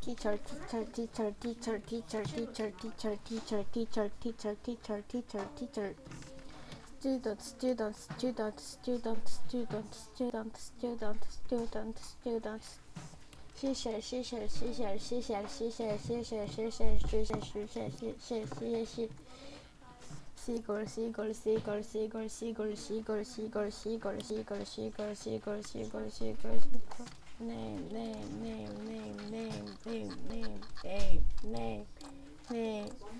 Teacher, teacher, teacher, teacher, teacher, teacher, teacher, teacher, teacher, teacher, teacher, teacher, teacher. Student, student, student, student, student, student, student, student, student. Seashell, seashell, seashell, seashell, seashell, seashell, seashell, seashell, seashell, seashell, seashell. Seagull, seagull, seagull, seagull, seagull, seagull, seagull, seagull, seagull, seagull, seagull, seagull, seagull, seagull. Name, name, name, name, name, name, name, name, name, name.